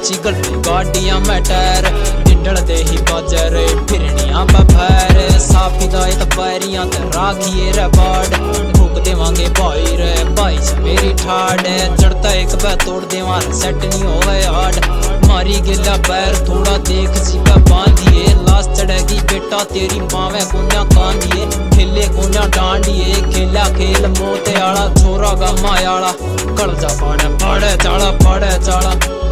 ची गलती गाड़ियां में टायर डिंडल दे ही बाजर फिरनियां बफैर साफी दायत पैरियां ते राखिए रे बाड़ ठोक देवांगे भाई रे भाई से मेरी ठाड़ चढ़ता एक बे तोड़ देवा सेट नहीं होवे हाड मारी गिला पैर थोड़ा देख सी पे बांधिए लाश चढ़ेगी बेटा तेरी मावे कोन्या कांदिए खेले कोन्या डांडिए खेला खेल मोते आला छोरा गामा आला कल जा पाड़े चाला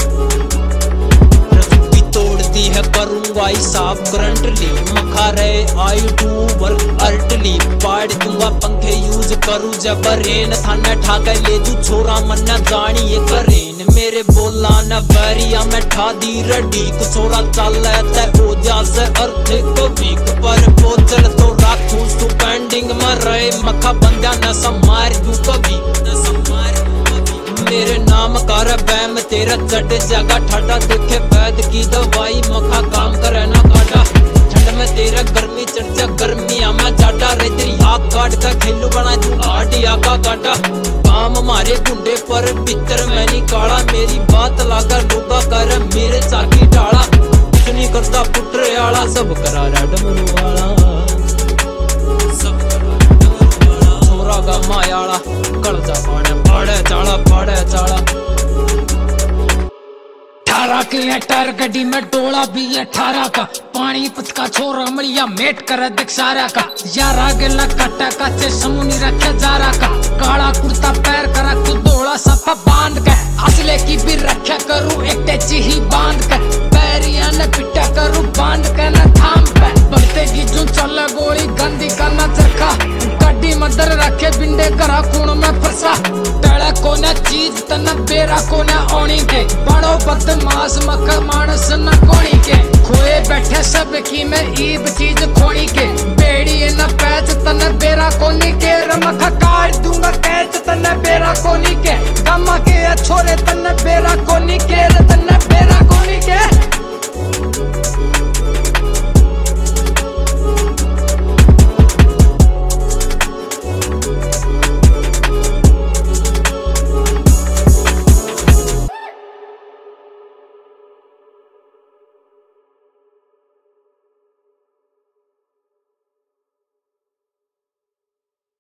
तोड़ती है करूंगा हिसाब करंटली मखा रहे आई टू वर्क अर्टली पाड़ दूंगा पंखे यूज करूं जब रेन थाने ठाके ले जू छोरा मन्ना जानी ये करेन मेरे बोला न बैरिया में ठा दी रडी को छोरा चल ते हो जा से अर्थ को वीक पर पोचल तो राखूं तू पेंडिंग में रहे मखा बंदा न समार दू कभी न समार मेरे नाम कर बैम तेरा चट जगह ठाडा देखे वैद की दवाई मखा काम करे ना काटा ठंड में तेरा गर्मी चढ़ जा गर्मिया में जाटा रे तेरी आग काट का खेलू बना तू आटिया का काटा काम मारे गुंडे पर भीतर मैं नहीं काला मेरी बात लाकर लोगा कर मेरे चाकी डाला कुछ नहीं करता पुटरे आला सब करा रहा डमरू वाला छोरा गा मायाला कल जा पाड़े चाला 18 के टायर गड्डी में डोला भी 18 का पानी पुचका छोरा मलिया मेट कर दिखारा का यारा गेला कट्टा का चश्मुनी रखे जारा का काला कुर्ता पैर करा तू डोला सफा बांध के असले की भी रखा करूं एक टेची ही बांध के पैरिया न पिटा करूं बांध के न थाम पे बढ़ते की जो चल गोली गंदी का न चरखा गड्डी मदर रखे बिंडे करा खून में फंसा तड़ा कोना चीज तना बेरा कोना ओणी के बड़ो बदमाश मक्का मानस न कोणी के खोए बैठे सब की में ईब चीज खोणी के बेड़ी न पैच तना बेरा कोनी के रमखा काट दूंगा कैच तना बेरा कोनी के गमा के छोरे तना बेरा कोनी के